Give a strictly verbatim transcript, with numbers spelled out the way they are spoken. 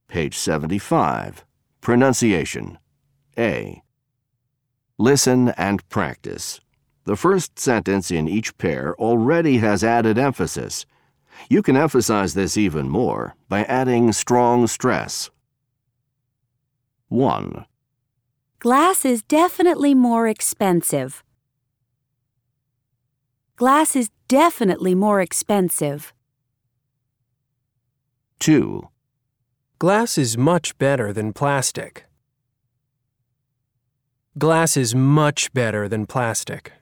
Page seventy-five. Pronunciation. A. Listen and practice. The first sentence in each pair already has added emphasis. You can emphasize this even more by adding strong stress. one. Glass is definitely more expensive. Glass is definitely more expensive. two. Glass is much better than plastic. Glass is much better than plastic.